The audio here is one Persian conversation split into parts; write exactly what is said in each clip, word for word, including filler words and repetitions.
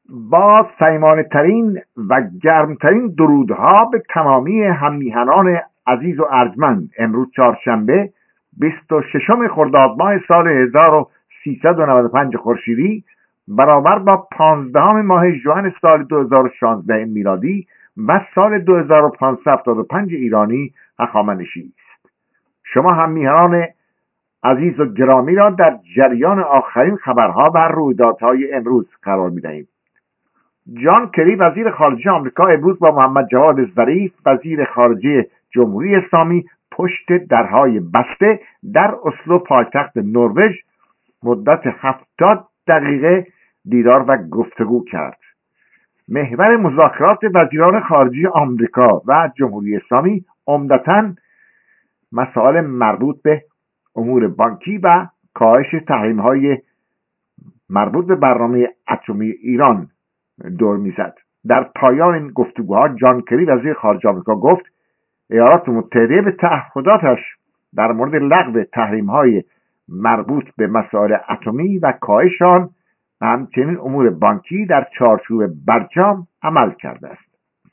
با صمیمانه‌ترین و گرمترین درودها به تمامی هممیهنان عزیز و ارجمند، امروز چهارشنبه بیست و ششم خرداد ماه سال هزار و سیصد و نود و پنج خورشیدی برابر با پانزدهم ماه ژوئن سال دو هزار و شانزده میلادی و سال دو هزار و پانصد و هفتاد و پنج ایرانی هخامنشی است. شما هممیهنان عزیز و گرامی را در جریان آخرین خبرها و رویدادهای امروز قرار می‌دهیم. جان کری وزیر خارجه آمریکا امروز با محمد جواد ظریف وزیر خارجه جمهوری اسلامی پشت درهای بسته در اسلو پایتخت نروژ مدت هفتاد دقیقه دیدار و گفتگو کرد. محور مذاکرات وزیران خارجه آمریکا و جمهوری اسلامی عمدتاً مسائل مربوط به امور بانکی و کاهش تحریم‌های مربوط به برنامه اتمی ایران دور میزد. در پایان این گفتگوها جان کری وزیر خارجه آمریکا گفت ایالات متحده به تعهداتش در مورد لغو تحریم‌های مربوط به مسائل اتمی و کاهش آن و همچنین امور بانکی در چارچوب برجام عمل کرده است.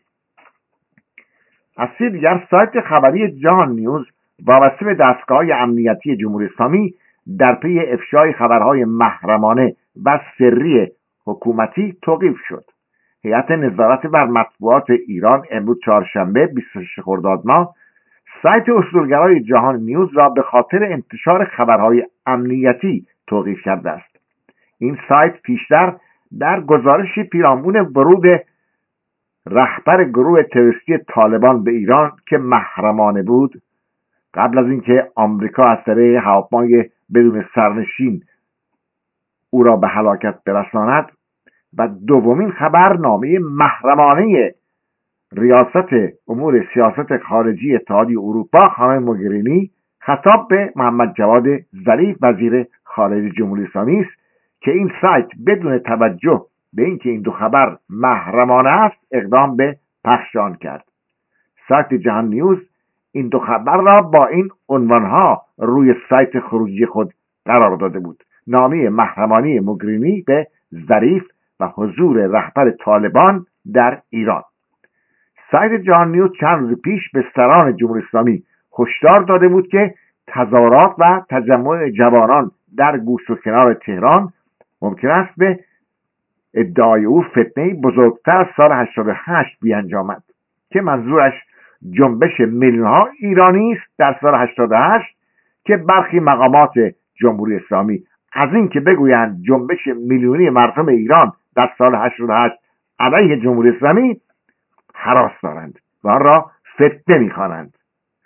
از سوی دیگر سایت خبری جهان نیوز وابسته به دستگاه امنیتی جمهوری اسلامی در پی افشای خبرهای محرمانه و سری حکومتی توقیف شد. هیئت نظارت بر مطبوعات ایران امروز چهارشنبه بیست و شش خرداد ماه سایت اصولگرای جهان نیوز را به خاطر انتشار خبرهای امنیتی توقیف کرده است. این سایت پیشتر در گزارشی پیرامون ورود رهبر گروه تروریستی طالبان به ایران که محرمانه بود، قبل از اینکه آمریکا از طریق هواپیمای بدون سرنشین او را به هلاکت برساند، و دومین خبرنامه محرمانه ریاست امور سیاست خارجی اتحادیه اروپا خانم موگرینی خطاب به محمد جواد ظریف وزیر خارجه جمهوری اسلامی است که این سایت بدون توجه به اینکه این دو خبر محرمانه است اقدام به پخش آن کرد. سایت جهان نیوز این دو خبر را با این عنوانها روی سایت خروجی خود قرار داده بود: نامه محرمانه موگرینی به ظریف و حضور رهبر طالبان در ایران. سایت جهان نیوز چند روز پیش به سران جمهوری اسلامی هشدار داده بود که تظاهرات و تجمع جوانان در گوش و کنار تهران ممکن است به ادعای او فتنه بزرگتر از سال هشتاد و هشت بیانجامد که منظورش جنبش میلیون‌ها ایرانی است در سال هشتاد و هشت که برخی مقامات جمهوری اسلامی از این که بگویند جنبش میلیونی مردم ایران در سال هشتاد و هشت علیه جمهوری اسلامی هراس دارند و آن را فتنه می‌خوانند.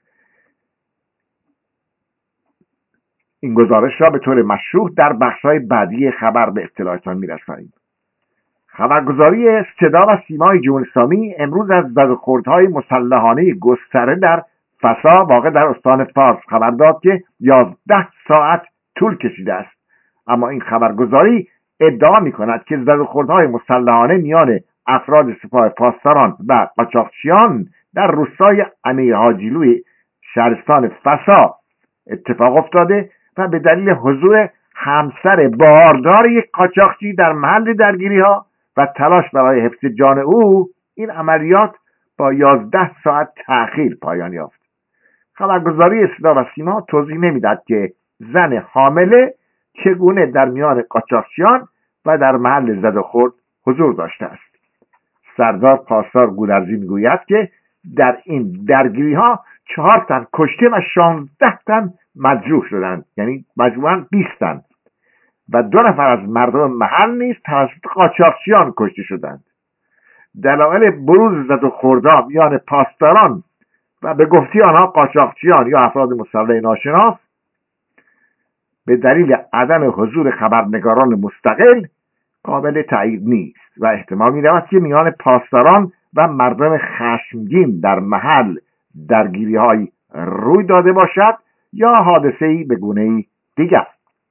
این گزارش را به طور مشروح در بخش‌های بعدی خبر به اطلاعتان می‌رسانیم. خبرگزاری صدا و سیمای جمهوری اسلامی امروز از زد و خوردهای مسلحانه گسترده در فسا واقع در استان فارس خبر داد که یازده ساعت طول کشیده است. اما این خبرگزاری ادعا می‌کند که زد و خوردهای مسلحانه میان افراد سپاه پاسداران و قاچاقچیان در روستای امیر حاجیلوی شهرستان فسا اتفاق افتاده و به دلیل حضور همسر باردار یک قاچاقچی در محل درگیری‌ها و تلاش برای حفظ جان او این عملیات با یازده ساعت تأخیر پایان یافت. خبرگزاری صدا و سیما توضیح نمیداد که زن حامله چگونه در میان قاچاقچیان و در محل زد و خورد حضور داشته است. سردار پاسدار گودرزی میگوید که در این درگیری ها چهار تن کشته و شانزده تن مجروح شدند، یعنی مجموعاً بیست تن، و دو نفر از مردم محل نیز توسط قاچاقچیان کشته شدند. دلایل بروز زد و خوردها میان پاسداران و به گفته آنها قاچاقچیان یا افراد مسلح ناشناس به دلیل عدم حضور خبرنگاران مستقل قابل تایید نیست و احتمال می‌رود که میان پاسداران و مردم خشمگین در محل درگیری‌هایی روی داده باشد یا حادثه‌ای به گونه‌ای دیگر.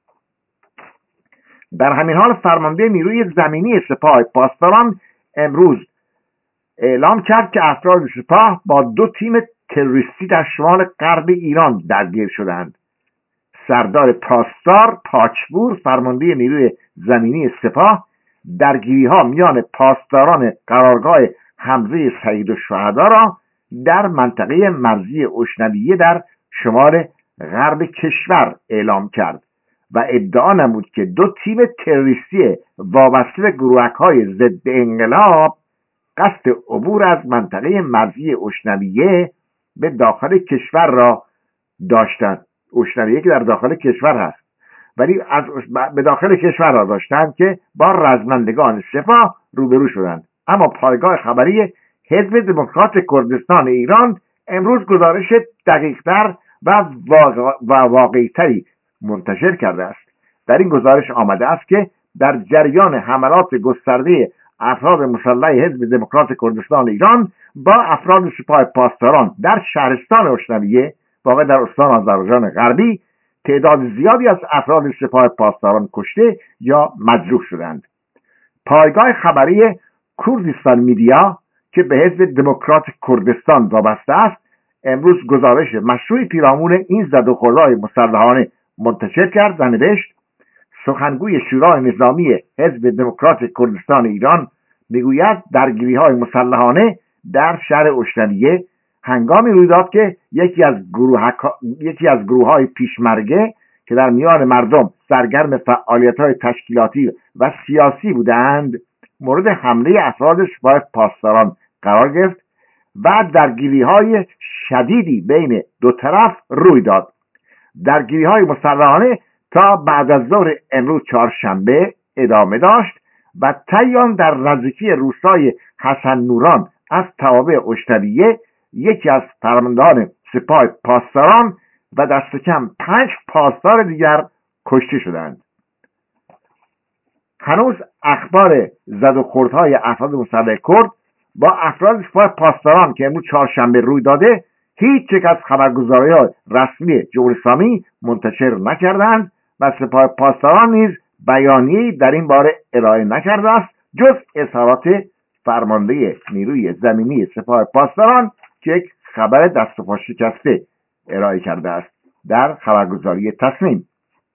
در همین حال فرمانده نیروی زمینی سپاه پاسداران امروز اعلام کرد که افراد سپاه با دو تیم تروریستی در شمال غرب ایران درگیر شدند. سردار پاسدار پاچپور فرمانده نیروی زمینی سپاه درگیری ها میان پاسداران قرارگاه حمزه سید الشهدا را در منطقه مرزی اشنویه در شمال غرب کشور اعلام کرد و ادعا نمود که دو تیم تروریستی وابسته به گروهک‌های ضد انقلاب قصد عبور از منطقه مرزی اشنویه به داخل کشور را داشتند. اشنویه که در داخل کشور هست، ولی از به داخل کشور را داشتند که با رزمندگان سپاه روبرو شدند. اما پایگاه خبری حزب دموکرات کردستان ایران امروز گزارش دقیق‌تر و واقعی‌تری منتشر کرده است. در این گزارش آمده است که در جریان حملات گسترده افراد مسلح حزب دموکرات کردستان ایران با افراد سپاه پاسداران در شهرستان اشنویه واقع در استان آذربایجان غربی تعداد زیادی از افراد سپاه پاسداران کشته یا مجروح شدند. پایگاه خبری کردستان میدیا که به حزب دموکرات کردستان وابسته است امروز گزارش مشروعی پیرامون این زدوخوردهای مسلحانه منتشر کرد و نوشت: سخنگوی شورای نظامی حزب دموکرات کردستان ایران میگوید درگیری‌های مسلحانه در شهر اشنویه هنگامی روی داد که یکی از گروه یکی از گروه‌های پیشمرگه که در میان مردم سرگرم فعالیت‌های تشکیلاتی و سیاسی بودند مورد حمله افراد سپاه پاسداران قرار گرفت و درگیری‌های شدیدی بین دو طرف روی داد. درگیری‌های مسلحانه تا بعد از ظهر امروز چهارشنبه ادامه داشت و تیان در نزدیکی روستای حسن نوران از توابع اشنویه یکی از فرماندهان سپاه پاسداران و دست کم پنج پاسدار دیگر کشته شدند. هنوز اخبار زد و خوردهای افراد مسلح کرد با افراد سپاه پاسداران که امروز چهارشنبه روی داده هیچ یک از خبرگزاری‌های رسمی جمهوری اسلامی منتشر نکردند و سپاه پاسداران نیز بیانیه‌ای در این باره ارائه نکرده است جز اظهارات فرمانده نیروی زمینی سپاه پاسداران که یک خبر دست و پا شکسته ارائه کرده است در خبرگزاری تصمیم.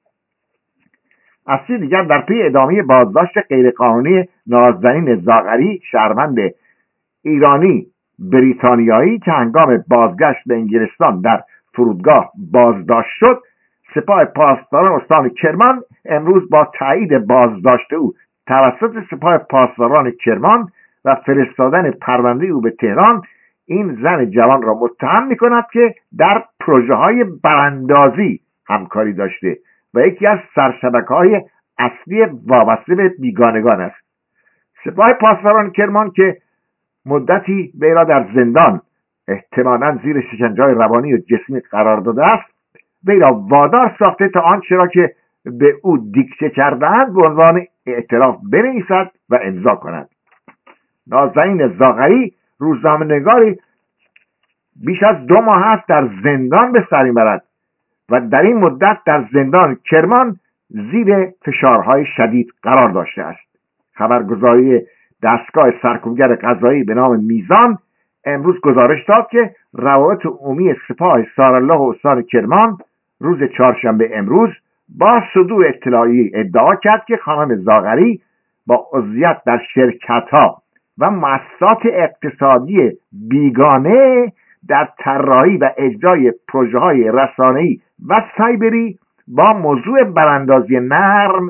از سوی دیگر در پی ادامه بازداشت غیرقانونی نازنین زاغری شهروند ایرانی بریتانیایی که هنگام بازگشت به انگلستان در فرودگاه بازداشت شد، سپاه پاسداران استان کرمان امروز با تایید بازداشت او توسط سپاه پاسداران کرمان و فرستادن پرونده او به تهران این زن جوان را متهم می‌کند که در پروژه‌های براندازی همکاری داشته و یکی از سرشبکه‌های اصلی وابسته به بیگانگان است. سپاه پاسداران کرمان که مدتی وی را در زندان احتمالاً زیر شکنجه‌های روانی و جسمی قرار داده است، وی را وادار ساخته تا آنچه را که به او دیکته کرده‌اند به عنوان اعتراف بنویسد و امضا کند. نازنین زاغری روزنامه‌نگاری بیش از دو ماه است در زندان به سر می‌برد و در این مدت در زندان کرمان زیر فشارهای شدید قرار داشته است. خبرگزاری دستگاه سرکوبگر قضایی به نام میزان امروز گزارش داد که روابط عمومی سپاه سارالله و استان کرمان روز چهارشنبه امروز با صدور اطلاعی ادعا کرد که خانم زاغری با عضویت در شرکت‌ها و مؤسسات اقتصادی بیگانه در طراحی و اجرای پروژه‌های رسانه‌ای و سایبری با موضوع براندازی نرم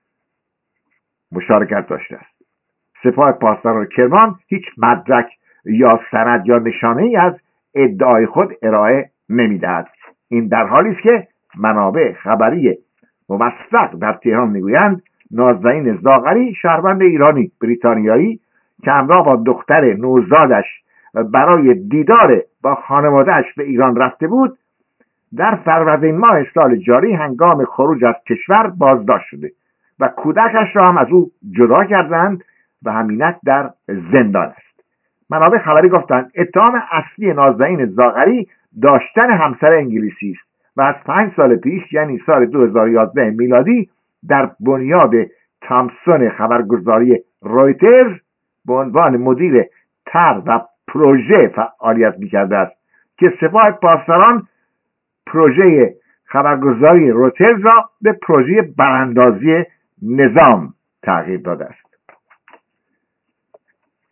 مشارکت داشته است. سپاه پاسداران کرمان هیچ مدرک یا سند یا نشانه‌ای از ادعای خود ارائه نمی‌دهد. این در حالی است که منابع خبری موثق در تهران میگویند نازنین زاغری شهروند ایرانی بریتانیایی که همراه با دختر نوزادش برای دیدار با خانواده‌اش به ایران رفته بود در فروردین ماه سال جاری هنگام خروج از کشور بازداشت شده و کودکش را هم از او جدا کردند و همینک در زندان است. منابع خبری گفتند اتهام اصلی نازنین زاغری داشتن همسر انگلیسی است و از پنج سال پیش یعنی سال دو هزار و یازده میلادی در بنیاد تامسون خبرگزاری رویترز به عنوان مدیر طرح و پروژه فعالیت می‌کرده است که سپاه پاسداران پروژه خبرگزاری رویترز را به پروژه براندازی نظام تغییر داده است.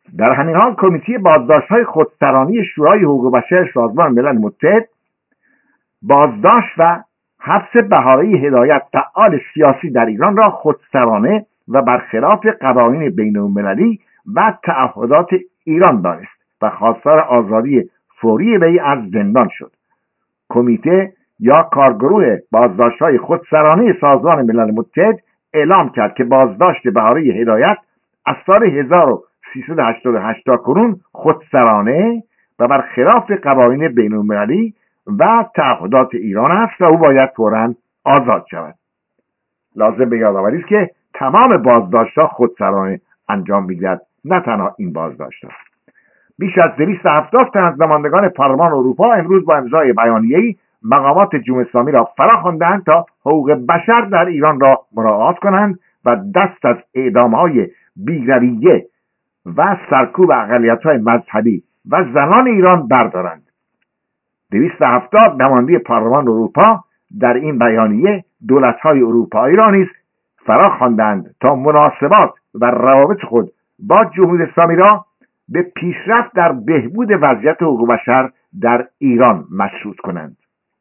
در همین حال کمیته بازداشت‌های خودسرانی شورای حقوق بشر سازمان ملل متحد بازداشت و حبس بهاره هدایت، فعال سیاسی در ایران را خودسرانه و برخلاف قوانین بین‌المللی و تعهدات ایران دانست و خواستار آزادی فوری وی از زندان شد. کمیته یا کارگروه بازداشت‌های خودسرانه سازمان ملل متحد اعلام کرد که بازداشت بهاره هدایت از سال هزار و سیصد و هشتاد و هشت تا کنون خودسرانه و برخلاف قوانین بین‌المللی و تعهدات ایران است و او باید فوراً آزاد شود. لازم به یادآوری است که تمام بازداشت‌ها خودسرانه انجام می‌گیرد، نه تنها این بازداشت‌ها. بیش از دویست و هفتاد تن از نمایندگان پارلمان اروپا امروز با امضای بیانیه‌ای مقامات جمهوری اسلامی را فراخواندند تا حقوق بشر در ایران را مراعات کنند و دست از اعدام‌های بی‌رویه و سرکوب اقلیت‌های مذهبی و زنان ایران بردارند. دویست و هفتاد نماینده پارلمان اروپا در این بیانیه دولت‌های اروپایی را نیز فراخواندند تا مناسبات و روابط خود با جمهوری اسلامی را به پیشرفت در بهبود وضعیت حقوق بشر در ایران مشروط کنند.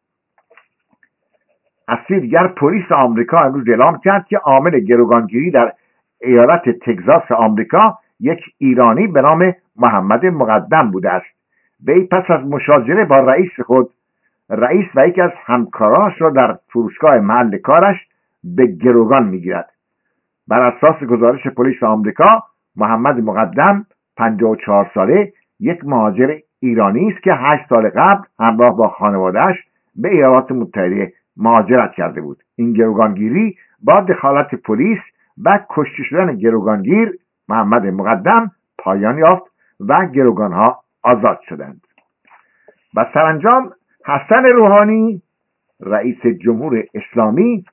از سوی دیگر پلیس آمریکا امروز اعلام کرد که عامل گروگانگیری در ایالت تگزاس آمریکا یک ایرانی به نام محمد مقدم بوده است. وی پس از مشاجره با رئیس خود، رئیس و یکی از همکاراش را در فروشگاه محل کارش به گروگان میگیرد. بر اساس گزارش پلیس آمریکا، محمد مقدم پنجاه و چهار ساله یک مهاجر ایرانی است که هشت سال قبل همراه با خانواده‌اش به ایالات متحده مهاجرت کرده بود. این گروگانگیری با دخالت پلیس و کشته شدن گروگانگیر محمد مقدم پایان یافت و گروگانها آزاد شدند. و سرانجام حسن روحانی رئیس جمهور اسلامی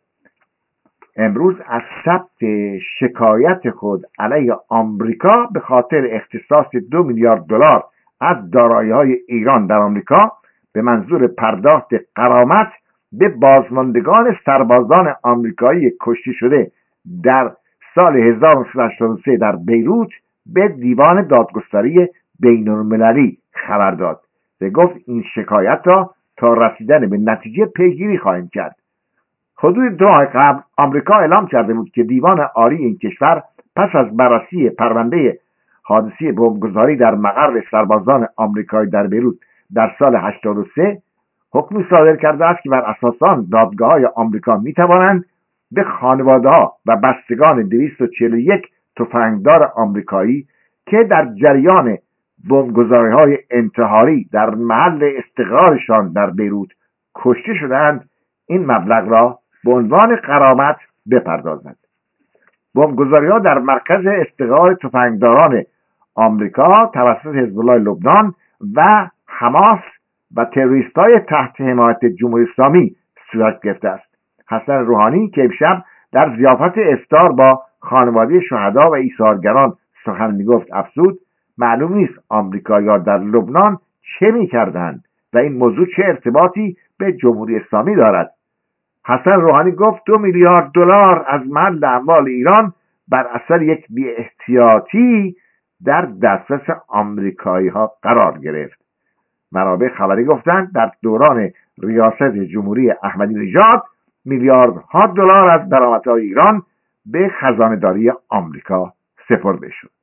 امروز از ثبت شکایت خود علیه آمریکا به خاطر اختصاص دو میلیارد دلار از دارایی‌های ایران در آمریکا به منظور پرداخت غرامت به بازماندگان سربازان آمریکایی کشته شده در سال هزار و نهصد و هشتاد و سه در بیروت به دیوان دادگستری بین‌المللی خبر داد و گفت این شکایت را تا رسیدن به نتیجه پیگیری خواهیم کرد. حدود دو ماه قبل آمریکا اعلام کرده بود که دیوان عالی این کشور پس از بررسی پرونده حادثه بمبگذاری در مقر سربازان آمریکایی در بیروت در سال هشتاد و سه حکمی صادر کرده است که بر اساس آن دادگاه‌های آمریکا می‌توانند به خانواده‌ها و بستگان دویست و چهل و یک تفنگدار آمریکایی که در جریان بمبگذاری‌های انتحاری در محل استقرارشان در بیروت کشته شدند این مبلغ را به عنوان غرامت بپردازند. بمبگذاری‌ها در مرکز استقرار تفنگداران آمریکا توسط حزب الله لبنان و حماس و تروریست‌های تحت حمایت جمهوری اسلامی صورت گرفته است. حسن روحانی که امشب در ضیافت افطار با خانواده شهدا و ایثارگران سخن میگفت افزود معلوم نیست آمریکایی‌ها در لبنان چه میکردند و این موضوع چه ارتباطی به جمهوری اسلامی دارد. حسن روحانی گفت دو میلیارد دلار از محل اموال ایران بر اثر یک بی‌احتیاطی در دسترس آمریکایی‌ها قرار گرفت. منابع خبری گفتند در دوران ریاست جمهوری احمدی نژاد میلیاردها دلار از درآمدهای ایران به خزانه‌داری آمریکا سپرده شد.